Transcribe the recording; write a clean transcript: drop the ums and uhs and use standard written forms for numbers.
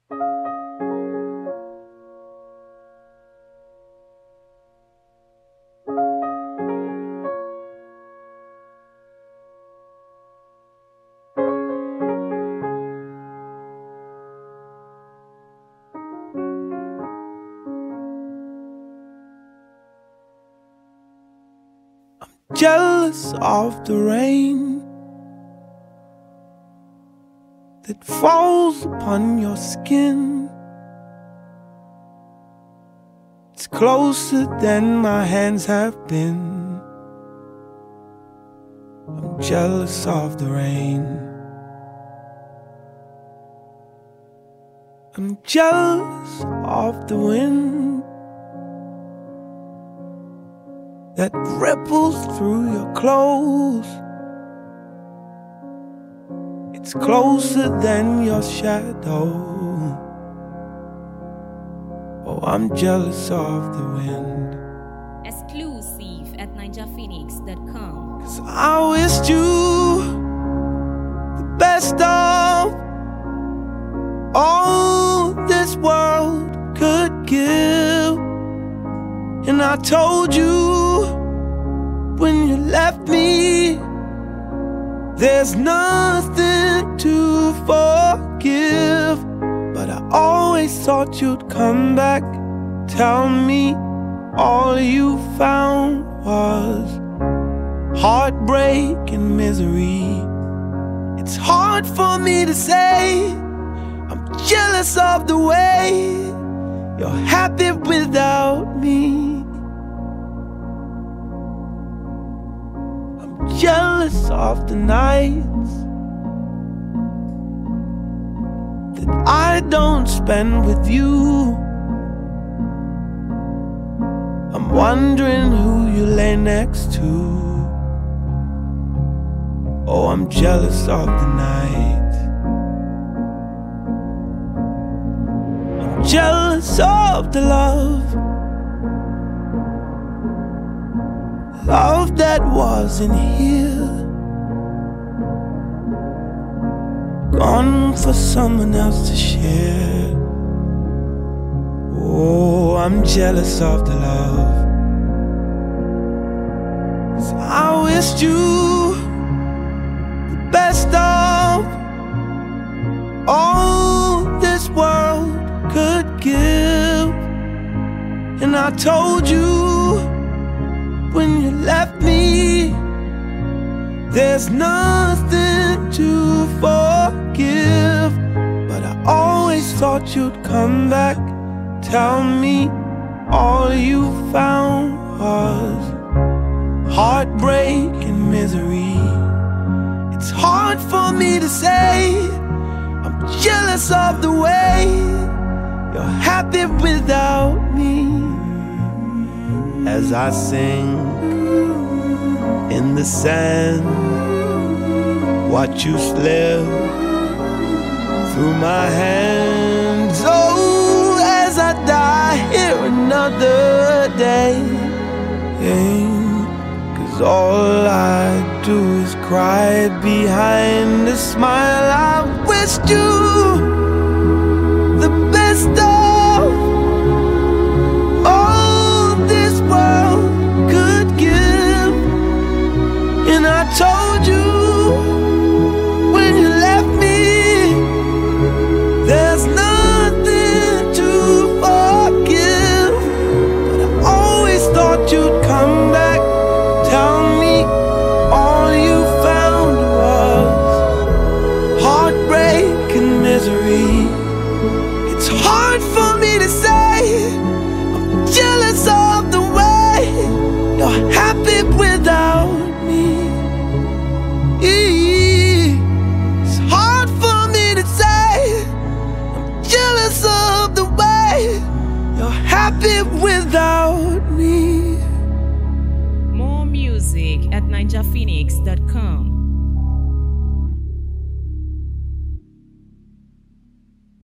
Jealous of the rain that falls upon your skin. It's closer than my hands have been. I'm jealous of the rain. I'm jealous of the wind that ripples through your clothes. It's closer than your shadow. Oh, I'm jealous of the wind. Exclusive at ninjaphoenix.com. 'Cause I wished you the best of all this world could give. And I told you when you left me, there's nothing to forgive. But I always thought you'd come back, tell me all you found was heartbreak and misery. It's hard for me to say, I'm jealous of the way you're happy without me. I'm jealous of the nights that I don't spend with you. I'm wondering who you lay next to. Oh, I'm jealous of the night. I'm jealous of the love that wasn't here, gone for someone else to share. Oh, I'm jealous of the love. 'Cause I wished you the best of all this world could give. And I told you when you left me, there's nothing to forgive. But I always thought you'd come back, tell me all you found was heartbreak and misery. It's hard for me to say, I'm jealous of the way you're happy without me. As I sink in the sand, watch you slip through my hands. Oh, as I die here another day, 'cause all I do is cry behind a smile. I wished you the best of all this world could give. And I told you when you left me, there's nothing to forgive. But I always thought you'd come back, tell me all you found was heartbreak and misery. It's hard for me to say, I'm jealous of the way you're happy without me. It's hard for me to say, I'm jealous of the way you're happy without me. More music at ninjaphoenix.com.